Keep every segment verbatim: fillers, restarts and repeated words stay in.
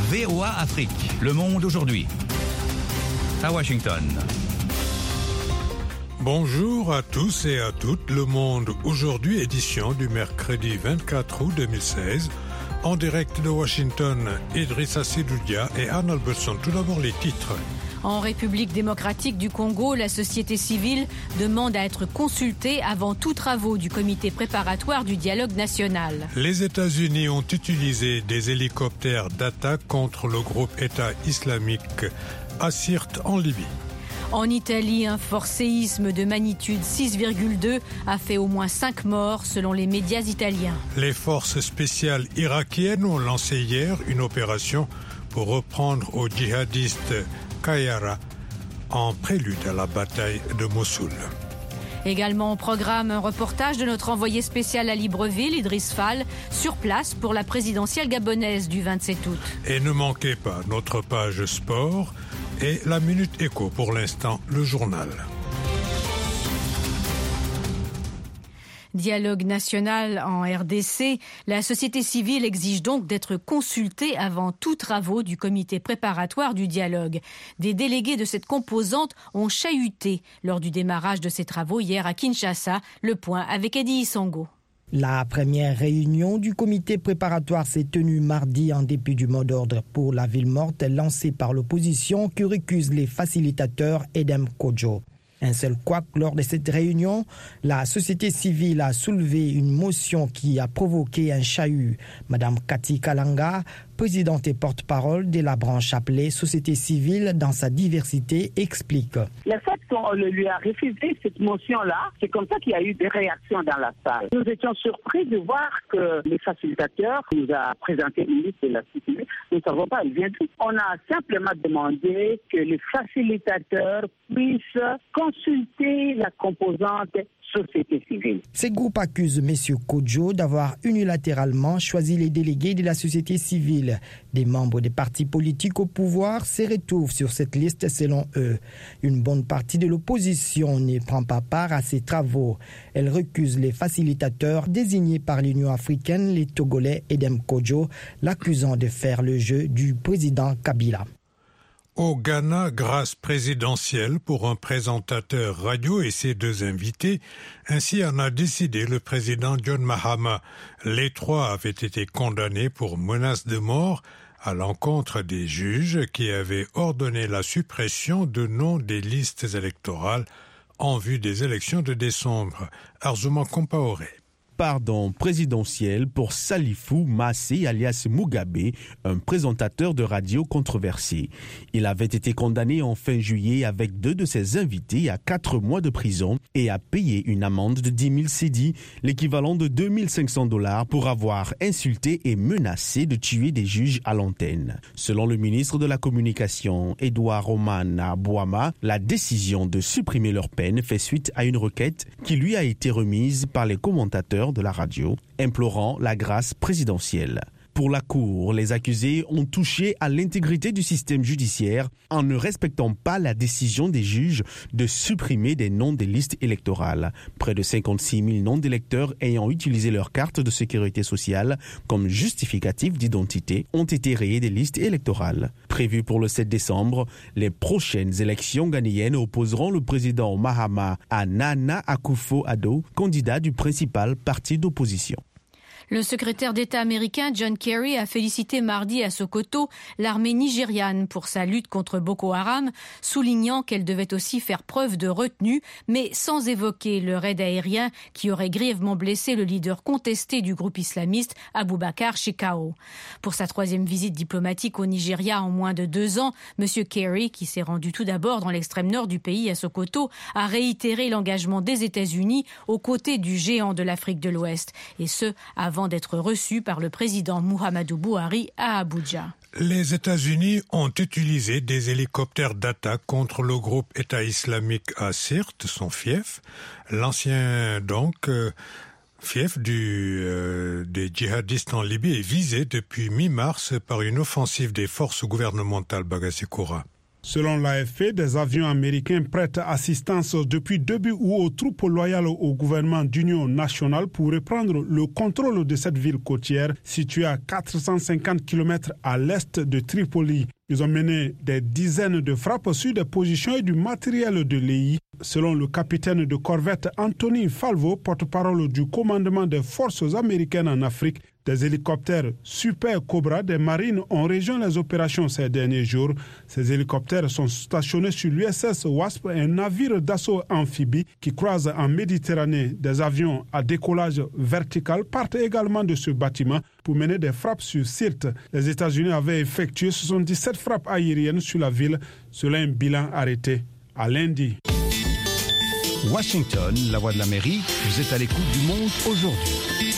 V O A Afrique, Le Monde aujourd'hui. À Washington. Bonjour à tous et à toutes. Le Monde aujourd'hui, édition du mercredi vingt-quatre août deux mille seize. En direct de Washington, Idrissa Sidoudia et Anne Albertson. Tout d'abord les titres. En République démocratique du Congo, la société civile demande à être consultée avant tout travaux du comité préparatoire du dialogue national. Les États-Unis ont utilisé des hélicoptères d'attaque contre le groupe État islamique à Sirte en Libye. En Italie, un fort séisme de magnitude six virgule deux a fait au moins cinq morts selon les médias italiens. Les forces spéciales irakiennes ont lancé hier une opération pour reprendre aux djihadistes Kayara en prélude à la bataille de Mossoul. Également au programme, un reportage de notre envoyé spécial à Libreville, Idriss Fall, sur place pour la présidentielle gabonaise du vingt-sept août. Et ne manquez pas notre page sport et la Minute Éco. Pour l'instant, le journal. Dialogue national en R D C, la société civile exige donc d'être consultée avant tout travaux du comité préparatoire du dialogue. Des délégués de cette composante ont chahuté lors du démarrage de ces travaux hier à Kinshasa. Le point avec Eddie Isongo. La première réunion du comité préparatoire s'est tenue mardi en dépit du mot d'ordre pour la ville morte lancé par l'opposition que récusent les facilitateurs Edem Kodjo. Un seul couac lors de cette réunion, la société civile a soulevé une motion qui a provoqué un chahut. Madame Cathy Kalanga, présidente et porte-parole de la branche appelée société civile dans sa diversité, explique. Le fait qu'on lui a refusé cette motion-là, c'est comme ça qu'il y a eu des réactions dans la salle. Nous étions surpris de voir que les facilitateurs nous a présenté une liste de la société. Nous ne savons pas, ils viennent tous. On a simplement demandé que les facilitateurs puissent consulter la composante société civile. Ces groupes accusent M. Kodjo d'avoir unilatéralement choisi les délégués de la société civile. Des membres des partis politiques au pouvoir se retrouvent sur cette liste selon eux. Une bonne partie de l'opposition ne prend pas part à ces travaux. Elle recuse les facilitateurs désignés par l'Union africaine, les Togolais Edem Kodjo, l'accusant de faire le jeu du président Kabila. Au Ghana, grâce présidentielle pour un présentateur radio et ses deux invités, ainsi en a décidé le président John Mahama. Les trois avaient été condamnés pour menace de mort à l'encontre des juges qui avaient ordonné la suppression de noms des listes électorales en vue des élections de décembre. Arzouma Compaoré. Pardon présidentiel pour Salifou Massé alias Mugabe, un présentateur de radio controversé. Il avait été condamné en fin juillet avec deux de ses invités à quatre mois de prison et à payer une amende de dix mille cédis, l'équivalent de deux mille cinq cents dollars pour avoir insulté et menacé de tuer des juges à l'antenne. Selon le ministre de la Communication, Edouard Roman Abouama, la décision de supprimer leur peine fait suite à une requête qui lui a été remise par les commentateurs de la radio, implorant la grâce présidentielle. Pour la Cour, les accusés ont touché à l'intégrité du système judiciaire en ne respectant pas la décision des juges de supprimer des noms des listes électorales. Près de cinquante-six mille noms d'électeurs ayant utilisé leur carte de sécurité sociale comme justificatif d'identité ont été rayés des listes électorales. Prévues pour le sept décembre, les prochaines élections ghanéennes opposeront le président Mahama à Nana Akufo-Addo, candidat du principal parti d'opposition. Le secrétaire d'État américain John Kerry a félicité mardi à Sokoto l'armée nigériane pour sa lutte contre Boko Haram, soulignant qu'elle devait aussi faire preuve de retenue, mais sans évoquer le raid aérien qui aurait grièvement blessé le leader contesté du groupe islamiste, Aboubakar Shekau. Pour sa troisième visite diplomatique au Nigeria en moins de deux ans, M. Kerry, qui s'est rendu tout d'abord dans l'extrême nord du pays à Sokoto, a réitéré l'engagement des États-Unis aux côtés du géant de l'Afrique de l'Ouest, et ce, avant d'être reçu par le président Muhammadu Buhari à Abuja. Les États-Unis ont utilisé des hélicoptères d'attaque contre le groupe État islamique à Sirte, son fief. L'ancien, donc, euh, fief du, euh, des djihadistes en Libye est visé depuis mi-mars par une offensive des forces gouvernementales Bagasikura. Selon l'A F P, des avions américains prêtent assistance depuis début août aux troupes loyales au gouvernement d'union nationale pour reprendre le contrôle de cette ville côtière située à quatre cent cinquante kilomètres à l'est de Tripoli. Ils ont mené des dizaines de frappes sur des positions et du matériel de l'E I. Selon le capitaine de corvette Anthony Falvo, porte-parole du commandement des forces américaines en Afrique, des hélicoptères Super Cobra des marines ont rejoint les opérations ces derniers jours. Ces hélicoptères sont stationnés sur l'U S S Wasp, un navire d'assaut amphibie qui croise en Méditerranée. Des avions à décollage vertical partent également de ce bâtiment pour mener des frappes sur Sirte. Les États-Unis avaient effectué soixante-dix-sept frappes aériennes sur la ville, selon un bilan arrêté à lundi. Washington, la voix de l'Amérique, vous êtes à l'écoute du monde aujourd'hui.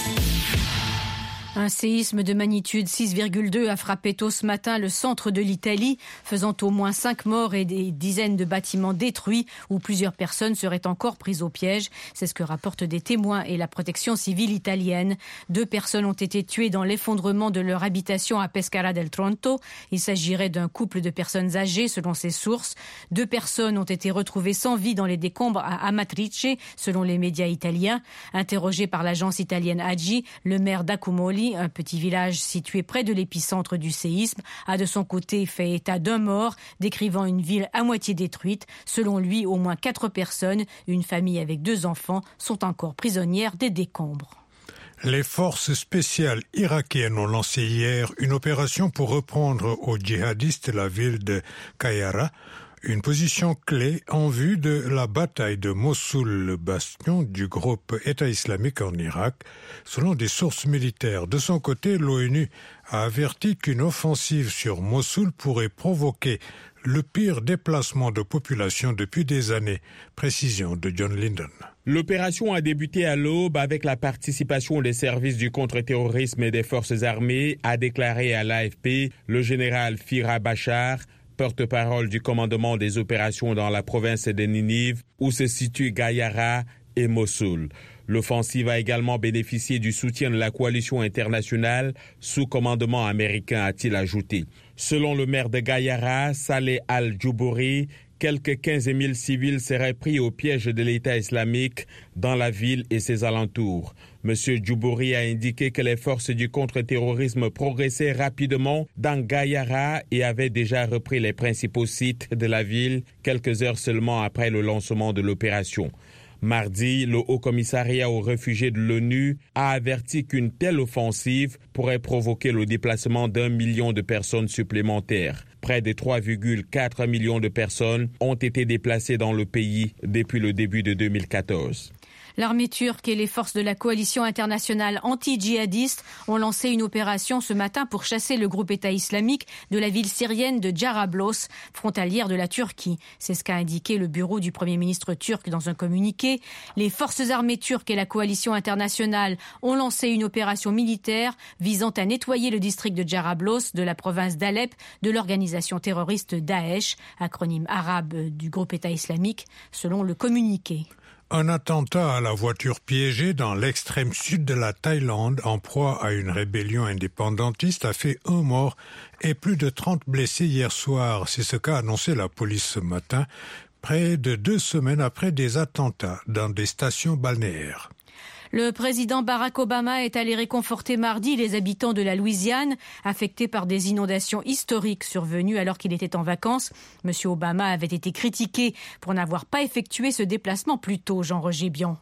Un séisme de magnitude six virgule deux a frappé tôt ce matin le centre de l'Italie, faisant au moins cinq morts et des dizaines de bâtiments détruits où plusieurs personnes seraient encore prises au piège. C'est ce que rapportent des témoins et la protection civile italienne. Deux personnes ont été tuées dans l'effondrement de leur habitation à Pescara del Tronto. Il s'agirait d'un couple de personnes âgées selon ces sources. Deux personnes ont été retrouvées sans vie dans les décombres à Amatrice, selon les médias italiens. Interrogé par l'agence italienne A G I, le maire d'Accumoli, un petit village situé près de l'épicentre du séisme, a de son côté fait état d'un mort, décrivant une ville à moitié détruite. Selon lui, au moins quatre personnes, une famille avec deux enfants, sont encore prisonnières des décombres. Les forces spéciales irakiennes ont lancé hier une opération pour reprendre aux djihadistes la ville de Qayara, une position clé en vue de la bataille de Mossoul, le bastion du groupe État islamique en Irak, selon des sources militaires. De son côté, l'ONU a averti qu'une offensive sur Mossoul pourrait provoquer le pire déplacement de population depuis des années. Précision de John Linden. L'opération a débuté à l'aube avec la participation des services du contre-terrorisme et des forces armées, a déclaré à l'A F P le général Fira Bachar, porte-parole du commandement des opérations dans la province de Ninive, où se situent Gayara et Mossoul. L'offensive a également bénéficié du soutien de la coalition internationale sous commandement américain, a-t-il ajouté. Selon le maire de Gayara, Saleh Al-Joubouri, quelques quinze mille civils seraient pris au piège de l'État islamique dans la ville et ses alentours. M. Djoubouri a indiqué que les forces du contre-terrorisme progressaient rapidement dans Gayara et avaient déjà repris les principaux sites de la ville quelques heures seulement après le lancement de l'opération. Mardi, le Haut-Commissariat aux réfugiés de l'ONU a averti qu'une telle offensive pourrait provoquer le déplacement d'un million de personnes supplémentaires. Près de trois virgule quatre millions de personnes ont été déplacées dans le pays depuis le début de deux mille quatorze. L'armée turque et les forces de la coalition internationale anti-djihadiste ont lancé une opération ce matin pour chasser le groupe État islamique de la ville syrienne de Jarablos, frontalière de la Turquie. C'est ce qu'a indiqué le bureau du Premier ministre turc dans un communiqué. Les forces armées turques et la coalition internationale ont lancé une opération militaire visant à nettoyer le district de Jarablos de la province d'Alep de l'organisation terroriste Daesh, acronyme arabe du groupe État islamique, selon le communiqué. Un attentat à la voiture piégée dans l'extrême sud de la Thaïlande, en proie à une rébellion indépendantiste, a fait un mort et plus de trente blessés hier soir. C'est ce qu'a annoncé la police ce matin, près de deux semaines après des attentats dans des stations balnéaires. Le président Barack Obama est allé réconforter mardi les habitants de la Louisiane, affectés par des inondations historiques survenues alors qu'il était en vacances. Monsieur Obama avait été critiqué pour n'avoir pas effectué ce déplacement plus tôt, Jean-Roger Bion.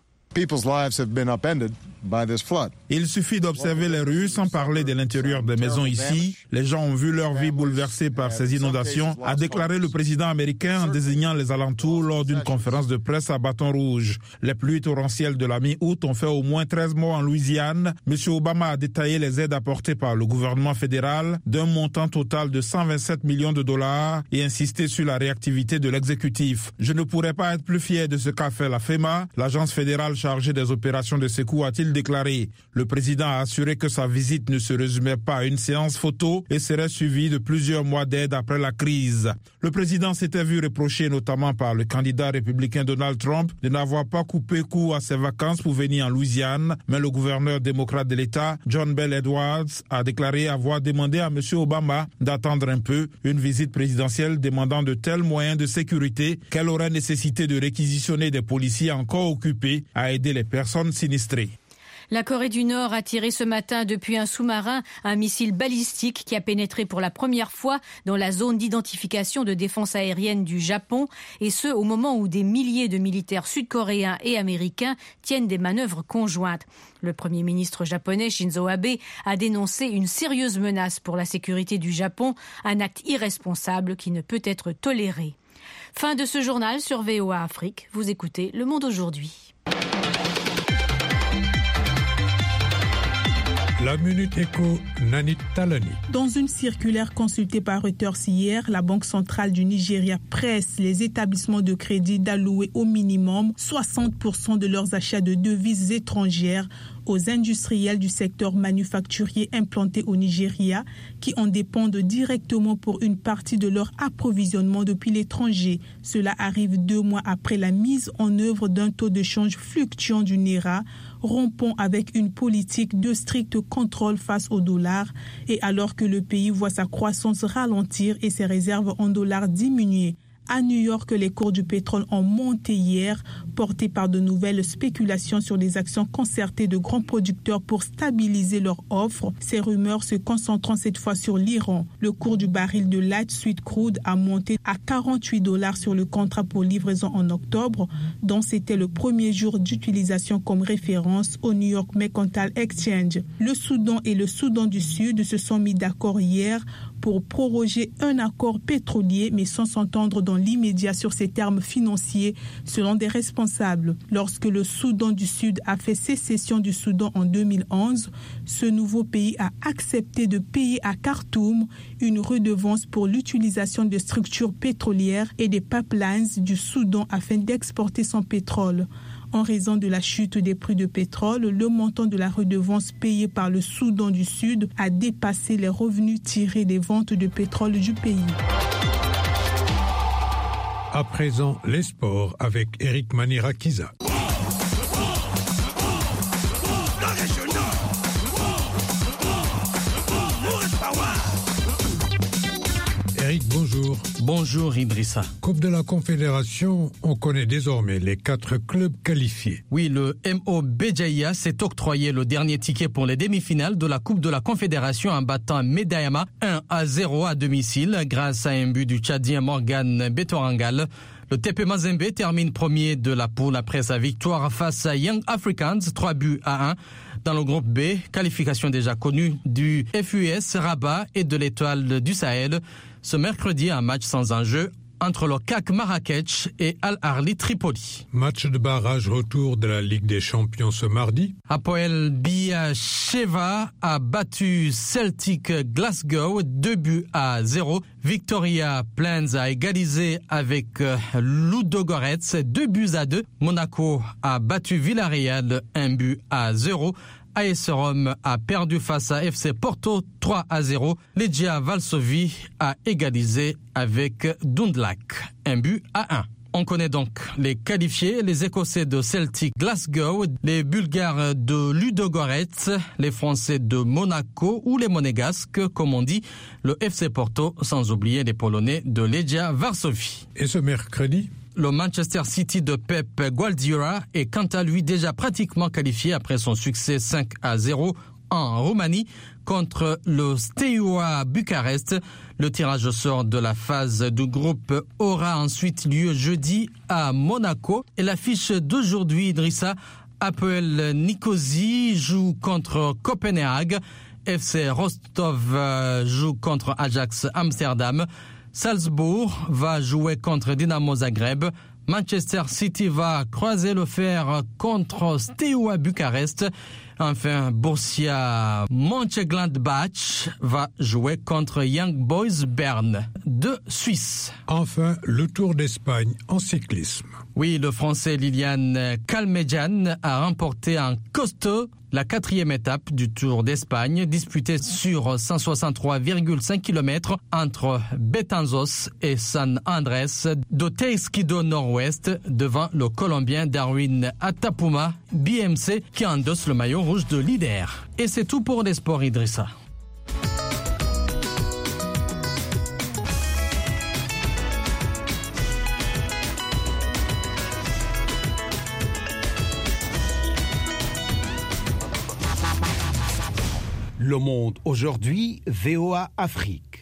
Il suffit d'observer les rues sans parler de l'intérieur des maisons ici. Les gens ont vu leur vie bouleversée par ces inondations, a déclaré le président américain en désignant les alentours lors d'une conférence de presse à Bâton Rouge. Les pluies torrentielles de la mi-août ont fait au moins treize morts en Louisiane. Monsieur Obama a détaillé les aides apportées par le gouvernement fédéral d'un montant total de cent vingt-sept millions de dollars et insisté sur la réactivité de l'exécutif. Je ne pourrais pas être plus fier de ce qu'a fait la FEMA, l'agence fédérale chargé des opérations de secours a-t-il déclaré. Le président a assuré que sa visite ne se résumait pas à une séance photo et serait suivie de plusieurs mois d'aide après la crise. Le président s'était vu reprocher notamment par le candidat républicain Donald Trump de n'avoir pas coupé court à ses vacances pour venir en Louisiane, mais le gouverneur démocrate de l'État, John Bel Edwards, a déclaré avoir demandé à M. Obama d'attendre un peu, une visite présidentielle demandant de tels moyens de sécurité qu'elle aurait nécessité de réquisitionner des policiers encore occupés à aider les personnes sinistrées. La Corée du Nord a tiré ce matin depuis un sous-marin un missile balistique qui a pénétré pour la première fois dans la zone d'identification de défense aérienne du Japon, et ce au moment où des milliers de militaires sud-coréens et américains tiennent des manœuvres conjointes. Le Premier ministre japonais Shinzo Abe a dénoncé une sérieuse menace pour la sécurité du Japon, un acte irresponsable qui ne peut être toléré. Fin de ce journal sur V O A Afrique. Vous écoutez Le Monde aujourd'hui. La Minute Éco, Nanit Talani. Dans une circulaire consultée par Reuters hier, la Banque centrale du Nigeria presse les établissements de crédit d'allouer au minimum soixante pour cent de leurs achats de devises étrangères aux industriels du secteur manufacturier implantés au Nigeria qui en dépendent directement pour une partie de leur approvisionnement depuis l'étranger. Cela arrive deux mois après la mise en œuvre d'un taux de change fluctuant du Naira, rompant avec une politique de strict contrôle face au dollar et alors que le pays voit sa croissance ralentir et ses réserves en dollars diminuer. À New York, les cours du pétrole ont monté hier, portés par de nouvelles spéculations sur des actions concertées de grands producteurs pour stabiliser leur offre. Ces rumeurs se concentrant cette fois sur l'Iran. Le cours du baril de light sweet crude a monté à quarante-huit dollars sur le contrat pour livraison en octobre, dont c'était le premier jour d'utilisation comme référence au New York Mercantile Exchange. Le Soudan et le Soudan du Sud se sont mis d'accord hier pour proroger un accord pétrolier, mais sans s'entendre dans l'immédiat sur ses termes financiers, selon des responsables. Lorsque le Soudan du Sud a fait sécession du Soudan en deux mille onze, ce nouveau pays a accepté de payer à Khartoum une redevance pour l'utilisation de structures pétrolières et des pipelines du Soudan afin d'exporter son pétrole. En raison de la chute des prix de pétrole, le montant de la redevance payée par le Soudan du Sud a dépassé les revenus tirés des ventes de pétrole du pays. À présent, les sports avec Eric Manirakiza. Eric, bonjour. Bonjour Idrissa. Coupe de la Confédération, on connaît désormais les quatre clubs qualifiés. Oui, le M O Béjaïa s'est octroyé le dernier ticket pour les demi-finales de la Coupe de la Confédération en battant Medayama un à zéro à domicile grâce à un but du Tchadien Morgan Betorangal. Le T P Mazembe termine premier de la poule après sa victoire face à Young Africans, trois buts à un. Dans le groupe B, qualification déjà connue du F U S Rabat et de l'Étoile du Sahel. Ce mercredi, un match sans enjeu entre le C A C Marrakech et Al Ahly Tripoli. Match de barrage retour de la Ligue des Champions ce mardi. Hapoel Beersheva a battu Celtic Glasgow deux buts à zéro. Victoria Plans a égalisé avec Ludogorets deux buts à deux. Monaco a battu Villarreal un but à zéro. A S Rome a perdu face à F C Porto trois à zéro. Legia Varsovie a égalisé avec Dundalk un but à un. On connaît donc les qualifiés, les Écossais de Celtic Glasgow, les Bulgares de Ludogorets, les Français de Monaco ou les Monégasques, comme on dit, le F C Porto, sans oublier les Polonais de Legia Varsovie. Et ce mercredi ? Le Manchester City de Pep Guardiola est quant à lui déjà pratiquement qualifié après son succès cinq à zéro en Roumanie contre le Steaua Bucarest. Le tirage au sort de la phase du groupe aura ensuite lieu jeudi à Monaco. Et l'affiche d'aujourd'hui, Idrissa, Hapoel Nicosie joue contre Copenhague. F C Rostov joue contre Ajax Amsterdam. Salzbourg va jouer contre Dynamo Zagreb. Manchester City va croiser le fer contre Steaua Bucarest. Enfin, Borussia Mönchengladbach va jouer contre Young Boys Bern de Suisse. Enfin, le Tour d'Espagne en cyclisme. Oui, le Français Liliane Calmejan a remporté un costaud la quatrième étape du Tour d'Espagne, disputée sur cent soixante-trois virgule cinq kilomètres entre Betanzos et San Andrés do Teisquido Nord-Ouest, devant le Colombien Darwin Atapuma, B M C, qui endosse le maillot rouge de leader. Et c'est tout pour les sports, Idrissa. Le Monde aujourd'hui, V O A Afrique.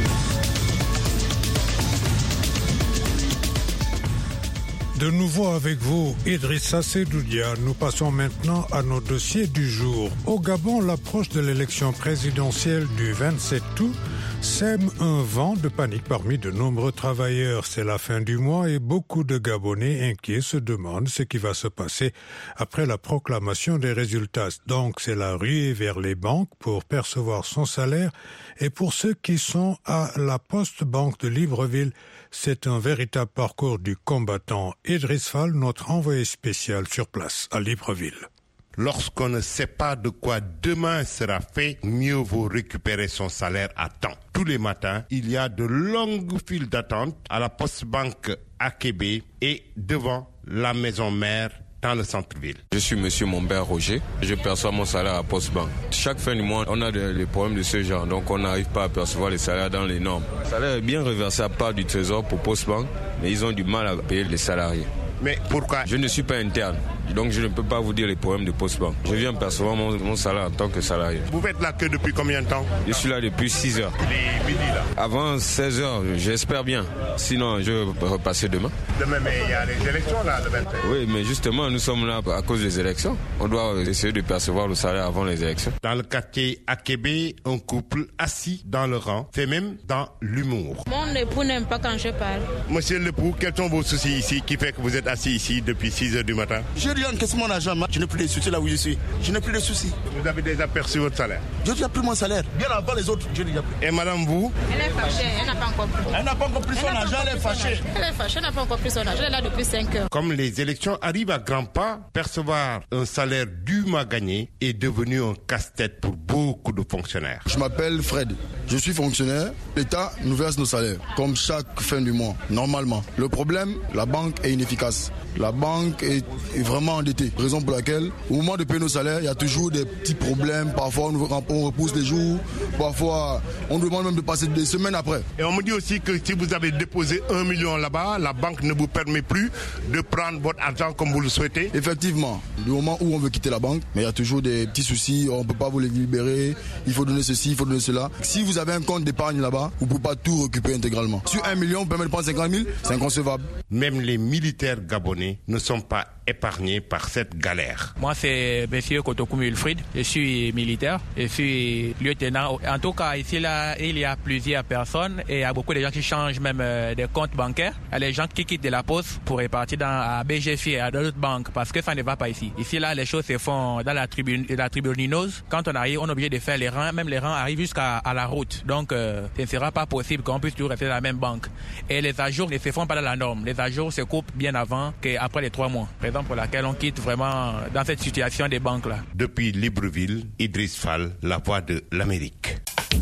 De nouveau avec vous, Idrissa Sedoudia. Nous passons maintenant à nos dossiers du jour. Au Gabon, l'approche de l'élection présidentielle du vingt-sept août sème un vent de panique parmi de nombreux travailleurs. C'est la fin du mois et beaucoup de Gabonais inquiets se demandent ce qui va se passer après la proclamation des résultats. Donc c'est la ruée vers les banques pour percevoir son salaire, et pour ceux qui sont à la Poste Banque de Libreville, c'est un véritable parcours du combattant. Idriss Fall, notre envoyé spécial sur place à Libreville. Lorsqu'on ne sait pas de quoi demain sera fait, mieux vaut récupérer son salaire à temps. Tous les matins, il y a de longues files d'attente à la Poste Banque à Kébé et devant la maison mère dans le centre-ville. Je suis monsieur Mombert Roger, je perçois mon salaire à Poste Banque. Chaque fin du mois, on a des, des problèmes de ce genre, donc on n'arrive pas à percevoir les salaires dans les normes. Le salaire est bien reversé à part du Trésor pour Poste Banque, mais ils ont du mal à payer les salariés. Mais pourquoi? Je ne suis pas interne, donc je ne peux pas vous dire les problèmes de Poste Banque. Je viens percevoir mon, mon salaire en tant que salarié. Vous faites là que depuis combien de temps? Je suis là depuis six heures. Les midi là? Avant seize heures, j'espère bien. Sinon, je vais repasser demain. Demain, mais il y a les élections là, le vingt-sept. Oui, mais justement, nous sommes là à cause des élections. On doit essayer de percevoir le salaire avant les élections. Dans le quartier Akébé, un couple assis dans le rang fait même dans l'humour. Mon époux n'aime pas quand je parle. Monsieur l'époux, quels sont vos soucis ici qui fait que vous êtes assis ici depuis six heures du matin? Je rien que c'est mon argent, je n'ai plus de soucis là où je suis. Je n'ai plus de soucis. Vous avez déjà perçu votre salaire? Je n'ai déjà plus mon salaire. Bien avant les autres, je n'ai déjà plus. Et madame, vous? Elle est fâchée, elle n'a pas encore pris. Elle n'a pas encore pris son argent, elle est fâchée. Elle est fâchée, elle n'a pas encore pris son argent, elle est là depuis cinq heures. Comme les élections arrivent à grands pas, percevoir un salaire dûment gagné est devenu un casse-tête pour beaucoup de fonctionnaires. Je m'appelle Fred, je suis fonctionnaire. L'État nous verse nos salaires, comme chaque fin du mois, normalement. Le problème, la banque est inefficace. La banque est, est vraiment endettée. Raison pour laquelle, au moment de payer nos salaires, il y a toujours des petits problèmes. Parfois, on, on repousse les jours. Parfois, on demande même de passer des semaines après. Et on me dit aussi que si vous avez déposé un million là-bas, la banque ne vous permet plus de prendre votre argent comme vous le souhaitez. Effectivement, du moment où on veut quitter la banque, mais il y a toujours des petits soucis. On ne peut pas vous les libérer. Il faut donner ceci, il faut donner cela. Si vous avez un compte d'épargne là-bas, vous ne pouvez pas tout récupérer intégralement. Sur un million, vous permet de prendre cinquante mille, c'est inconcevable. Même les militaires gabonais ne sont pas épargnés par cette galère. Moi, c'est M. Kotokoum Wilfried. Je suis militaire. Je suis lieutenant. En tout cas, ici, là, il y a plusieurs personnes et il y a beaucoup de gens qui changent même euh, des comptes bancaires. Il y a les gens qui quittent de la poste pour repartir dans à B G F I et à d'autres banques parce que ça ne va pas ici. Ici, là, les choses se font dans la tribune, la tribuninose. Quand on arrive, on est obligé de faire les rangs. Même les rangs arrivent jusqu'à à la route. Donc, euh, ce ne sera pas possible qu'on puisse toujours rester dans la même banque. Et les ajours ne se font pas dans la norme. Les ajours se coupent bien avant qu'après les trois mois. Raison pour laquelle on quitte vraiment dans cette situation des banques-là. Depuis Libreville, Idriss Fall, la voix de l'Amérique.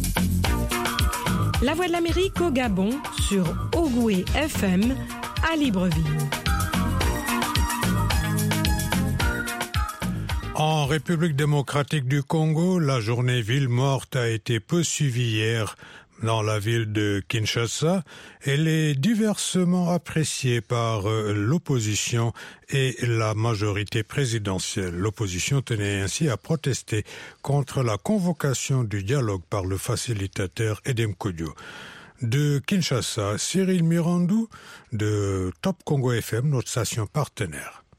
La voix de l'Amérique au Gabon sur Ogoué F M à Libreville. En République démocratique du Congo, la journée ville morte a été peu suivie hier dans la ville de Kinshasa. Elle est diversement appréciée par euh, l'opposition et la majorité présidentielle. L'opposition tenait ainsi à protester contre la convocation du dialogue par le facilitateur Edem Kodjo. De Kinshasa, Cyril Mirandou de Top Congo F M, notre station partenaire.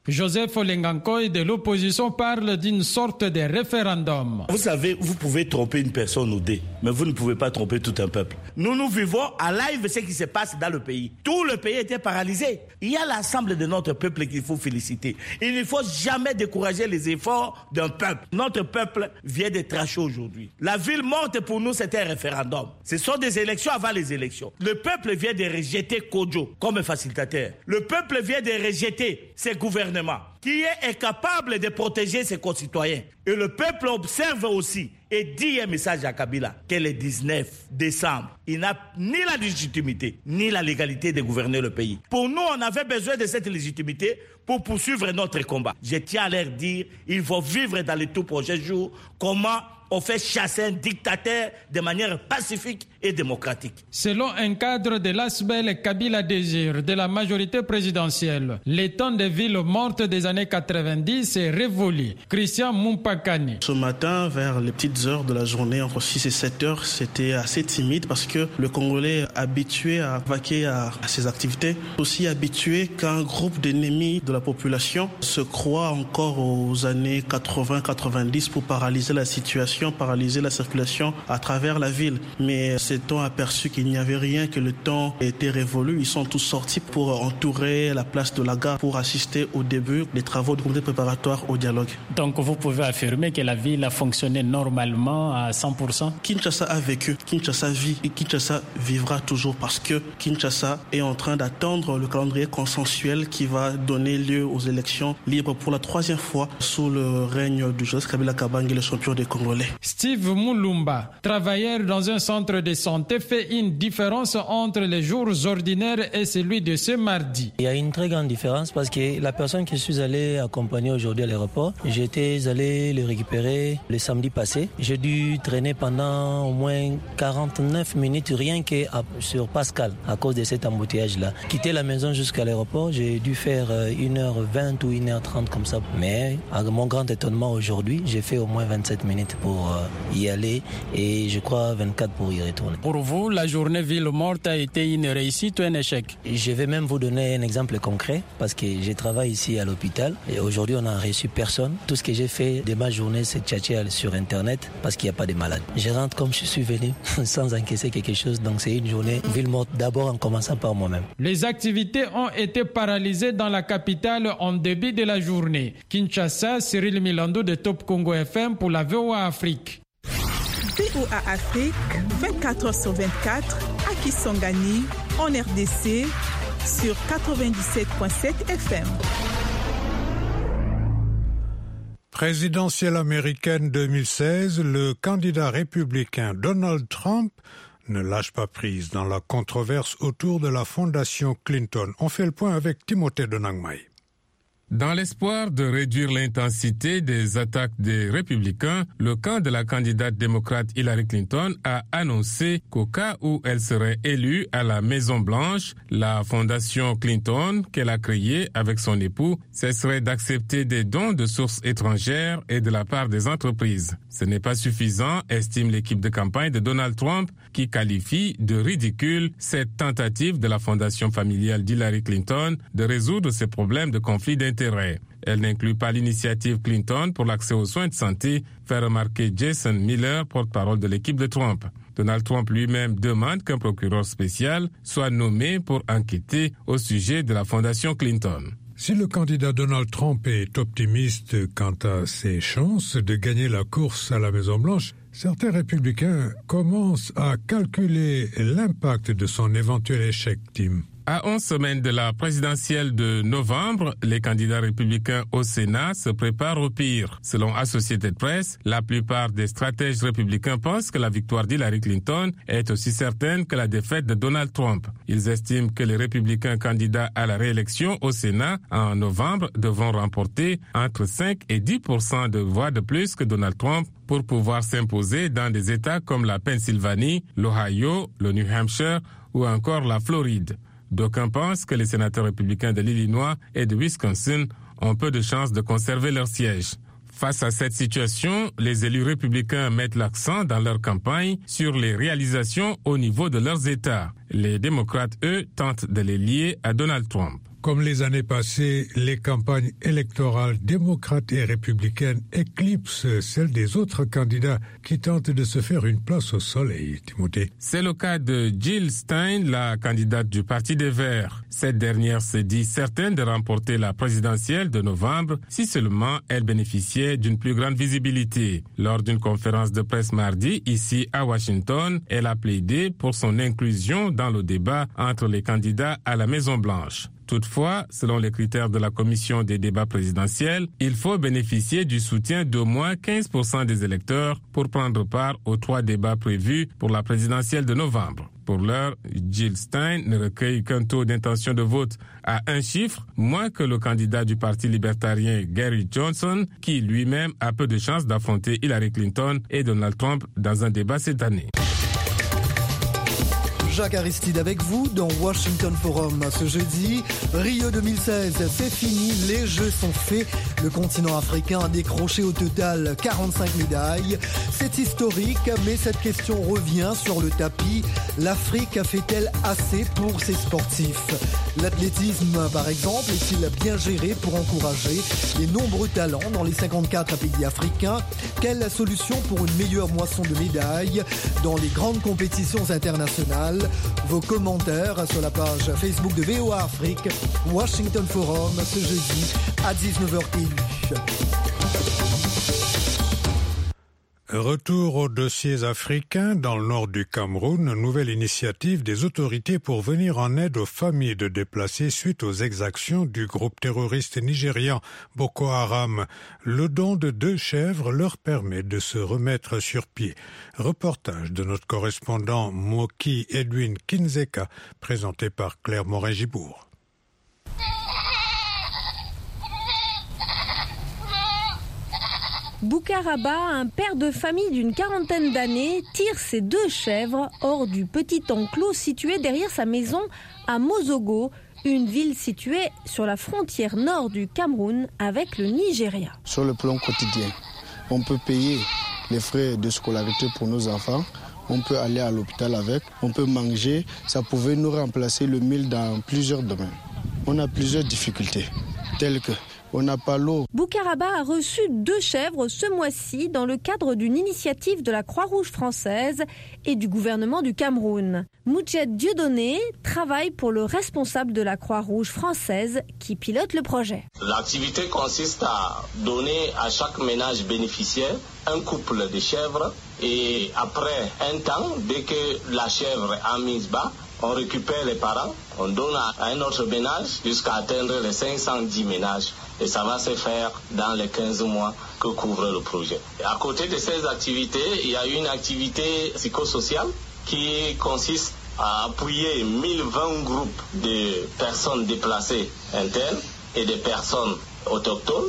Joseph Olengankoy de l'opposition parle d'une sorte de référendum. Vous savez, vous pouvez tromper une personne ou deux, mais vous ne pouvez pas tromper tout un peuple. Nous, nous vivons à live ce qui se passe dans le pays. Tout le pays était paralysé. Il y a l'ensemble de notre peuple qu'il faut féliciter. Il ne faut jamais décourager les efforts d'un peuple. Notre peuple vient d'être traché aujourd'hui. La ville morte pour nous, c'était un référendum. Ce sont des élections avant les élections. Le peuple vient de rejeter Kodjo comme facilitateur. Le peuple vient de rejeter ses gouvernements qui est incapable de protéger ses concitoyens. Et le peuple observe aussi et dit un message à Kabila que le dix-neuf décembre, il n'a ni la légitimité ni la légalité de gouverner le pays. Pour nous, on avait besoin de cette légitimité pour poursuivre notre combat. Je tiens à leur dire, il faut vivre dans les tout prochains jours comment on fait chasser un dictateur de manière pacifique et démocratique. Selon un cadre de l'A S B E L Kabila Désir de la majorité présidentielle, les temps des villes mortes des années quatre-vingt-dix est révolu. Christian Mumpakani. Ce matin, vers les petites heures de la journée, entre six et sept heures, c'était assez timide parce que le Congolais habitué à vaquer à, à ses activités, aussi habitué qu'un groupe d'ennemis de la population se croit encore aux années quatre-vingts quatre-vingt-dix pour paralyser la situation, paralyser la circulation à travers la ville. Mais s'est-on aperçu qu'il n'y avait rien, que le temps était révolu. Ils sont tous sortis pour entourer la place de la gare pour assister au début des travaux du comité préparatoire au dialogue. Donc vous pouvez affirmer que la ville a fonctionné normalement à cent pour cent? Kinshasa a vécu, Kinshasa vit et Kinshasa vivra toujours parce que Kinshasa est en train d'attendre le calendrier consensuel qui va donner lieu aux élections libres pour la troisième fois sous le règne de Joseph Kabila Kabange, le champion des Congolais. Steve Mulumba, travailleur dans un centre de santé, fait une différence entre les jours ordinaires et celui de ce mardi. Il y a une très grande différence parce que la personne que je suis allé accompagner aujourd'hui à l'aéroport, j'étais allé le récupérer le samedi passé. J'ai dû traîner pendant au moins quarante-neuf minutes rien que sur Pascal à cause de cet embouteillage-là. Quitter la maison jusqu'à l'aéroport, j'ai dû faire une heure vingt ou une heure trente comme ça. Mais à mon grand étonnement aujourd'hui, j'ai fait au moins vingt-sept minutes pour y aller et je crois vingt-quatre pour y retourner. Pour vous, la journée ville morte a été une réussite ou un échec? Je vais même vous donner un exemple concret parce que je travaille ici à l'hôpital et aujourd'hui on n'a reçu personne. Tout ce que j'ai fait de ma journée, c'est tchatcher sur internet parce qu'il n'y a pas de malades. Je rentre comme je suis venu sans encaisser quelque chose, donc c'est une journée ville morte d'abord en commençant par moi-même. Les activités ont été paralysées dans la capitale en début de la journée. Kinshasa, Cyril Milando de Top Congo F M pour la V O A Afrique. V O A Afrique, vingt-quatre heures sur vingt-quatre, à Kisangani, en R D C, sur quatre-vingt-dix-sept virgule sept F M. Présidentielle américaine deux mille seize, le candidat républicain Donald Trump ne lâche pas prise dans la controverse autour de la fondation Clinton. On fait le point avec Timothée Donangmai. Dans l'espoir de réduire l'intensité des attaques des républicains, le camp de la candidate démocrate Hillary Clinton a annoncé qu'au cas où elle serait élue à la Maison-Blanche, la fondation Clinton, qu'elle a créée avec son époux, cesserait d'accepter des dons de sources étrangères et de la part des entreprises. Ce n'est pas suffisant, estime l'équipe de campagne de Donald Trump, qui qualifie de ridicule cette tentative de la fondation familiale d'Hillary Clinton de résoudre ces problèmes de conflit d'intérêts. Elle n'inclut pas l'initiative Clinton pour l'accès aux soins de santé, fait remarquer Jason Miller, porte-parole de l'équipe de Trump. Donald Trump lui-même demande qu'un procureur spécial soit nommé pour enquêter au sujet de la fondation Clinton. Si le candidat Donald Trump est optimiste quant à ses chances de gagner la course à la Maison-Blanche, certains républicains commencent à calculer l'impact de son éventuel échec, Tim. À onze semaines de la présidentielle de novembre, les candidats républicains au Sénat se préparent au pire. Selon Associated Press, la plupart des stratèges républicains pensent que la victoire d'Hillary Clinton est aussi certaine que la défaite de Donald Trump. Ils estiment que les républicains candidats à la réélection au Sénat en novembre devront remporter entre cinq et dix pour cent de voix de plus que Donald Trump pour pouvoir s'imposer dans des États comme la Pennsylvanie, l'Ohio, le New Hampshire ou encore la Floride. D'aucuns pensent que les sénateurs républicains de l'Illinois et de Wisconsin ont peu de chances de conserver leur siège. Face à cette situation, les élus républicains mettent l'accent dans leur campagne sur les réalisations au niveau de leurs États. Les démocrates, eux, tentent de les lier à Donald Trump. Comme les années passées, les campagnes électorales démocrates et républicaines éclipsent celles des autres candidats qui tentent de se faire une place au soleil. Timothée. C'est le cas de Jill Stein, la candidate du Parti des Verts. Cette dernière se dit certaine de remporter la présidentielle de novembre si seulement elle bénéficiait d'une plus grande visibilité. Lors d'une conférence de presse mardi, ici à Washington, elle a plaidé pour son inclusion dans le débat entre les candidats à la Maison-Blanche. Toutefois, selon les critères de la commission des débats présidentiels, il faut bénéficier du soutien d'au moins quinze pour cent des électeurs pour prendre part aux trois débats prévus pour la présidentielle de novembre. Pour l'heure, Jill Stein ne recueille qu'un taux d'intention de vote à un chiffre, moins que le candidat du Parti libertarien Gary Johnson, qui lui-même a peu de chances d'affronter Hillary Clinton et Donald Trump dans un débat cette année. Jacques Aristide avec vous dans Washington Forum ce jeudi. Rio deux mille seize, c'est fini, les Jeux sont faits. Le continent africain a décroché au total quarante-cinq médailles. C'est historique, mais cette question revient sur le tapis. L'Afrique fait-elle assez pour ses sportifs? L'athlétisme, par exemple, est-il bien géré pour encourager les nombreux talents dans les cinquante-quatre pays africains? Quelle solution pour une meilleure moisson de médailles dans les grandes compétitions internationales? Vos commentaires sur la page Facebook de V O A Afrique, Washington Forum, ce jeudi à dix-neuf heures T U. Retour aux dossiers africains. Dans le nord du Cameroun, nouvelle initiative des autorités pour venir en aide aux familles de déplacés suite aux exactions du groupe terroriste nigérian Boko Haram. Le don de deux chèvres leur permet de se remettre sur pied. Reportage de notre correspondant Moki Edwin Kinzeka, présenté par Claire Morin-Gibourg. Boukaraba, un père de famille d'une quarantaine d'années, tire ses deux chèvres hors du petit enclos situé derrière sa maison à Mozogo, une ville située sur la frontière nord du Cameroun avec le Nigeria. Sur le plan quotidien, on peut payer les frais de scolarité pour nos enfants, on peut aller à l'hôpital avec, on peut manger, ça pouvait nous remplacer le mille dans plusieurs domaines. On a plusieurs difficultés, telles que on n'a pas l'eau. Boukaraba a reçu deux chèvres ce mois-ci dans le cadre d'une initiative de la Croix-Rouge française et du gouvernement du Cameroun. Moudjed Dieudonné travaille pour le responsable de la Croix-Rouge française qui pilote le projet. L'activité consiste à donner à chaque ménage bénéficiaire un couple de chèvres et après un temps, dès que la chèvre a mis bas, on récupère les parents, on donne à un autre ménage jusqu'à atteindre les cinq cent dix ménages. Et ça va se faire dans les quinze mois que couvre le projet. Et à côté de ces activités, il y a une activité psychosociale qui consiste à appuyer mille vingt groupes de personnes déplacées internes et des personnes autochtones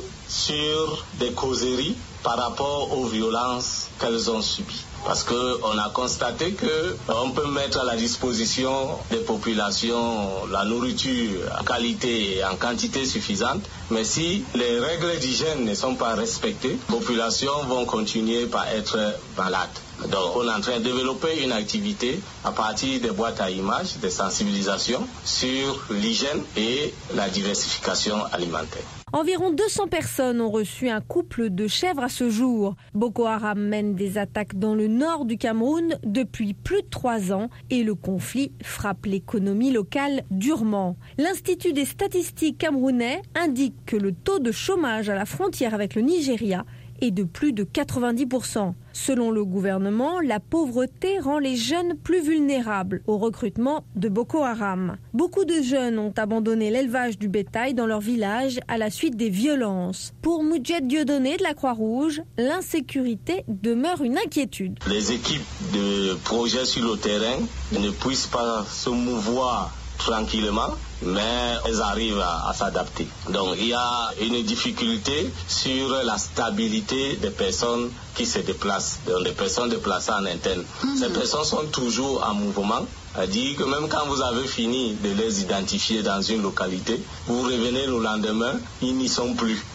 sur des causeries par rapport aux violences qu'elles ont subies. Parce qu'on a constaté qu'on peut mettre à la disposition des populations la nourriture en qualité et en quantité suffisante, mais si les règles d'hygiène ne sont pas respectées, les populations vont continuer par être malades. Donc on est en train de développer une activité à partir des boîtes à images, des sensibilisations sur l'hygiène et la diversification alimentaire. Environ deux cents personnes ont reçu un couple de chèvres à ce jour. Boko Haram mène des attaques dans le nord du Cameroun depuis plus de trois ans et le conflit frappe l'économie locale durement. L'Institut des statistiques camerounais indique que le taux de chômage à la frontière avec le Nigeria est de plus de quatre-vingt-dix pour cent. Selon le gouvernement, la pauvreté rend les jeunes plus vulnérables au recrutement de Boko Haram. Beaucoup de jeunes ont abandonné l'élevage du bétail dans leur village à la suite des violences. Pour Moudjed Dieudonné de la Croix-Rouge, l'insécurité demeure une inquiétude. Les équipes de projet sur le terrain ne puissent pas se mouvoir tranquillement, mais elles arrivent à, à s'adapter. Donc il y a une difficulté sur la stabilité des personnes qui se déplacent, donc des personnes déplacées en interne. Mmh. Ces personnes sont toujours en mouvement, c'est-à-dire que même quand vous avez fini de les identifier dans une localité, vous revenez le lendemain, ils n'y sont plus.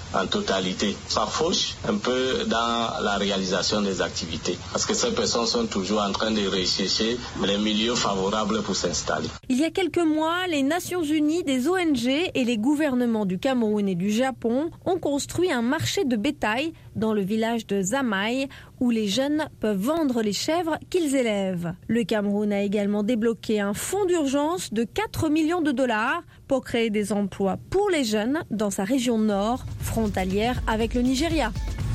en totalité. Ça fauche un peu dans la réalisation des activités parce que ces personnes sont toujours en train de rechercher les milieux favorables pour s'installer. Il y a quelques mois, les Nations Unies, des O N G et les gouvernements du Cameroun et du Japon ont construit un marché de bétail dans le village de Zamaï où les jeunes peuvent vendre les chèvres qu'ils élèvent. Le Cameroun a également débloqué un fonds d'urgence de quatre millions de dollars pour créer des emplois pour les jeunes dans sa région nord, frontalière avec le Nigeria.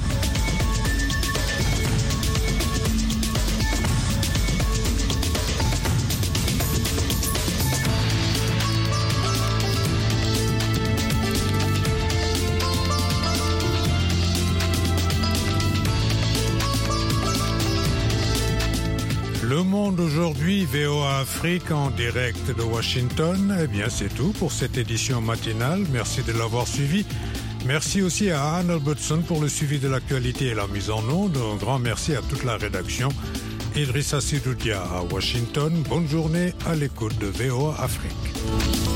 Le Monde aujourd'hui, V O A Afrique en direct de Washington. Eh bien, c'est tout pour cette édition matinale. Merci de l'avoir suivi. Merci aussi à Anne Albertson pour le suivi de l'actualité et la mise en onde. Un grand merci à toute la rédaction. Idrissa Sidoudia à Washington. Bonne journée à l'écoute de V O A Afrique.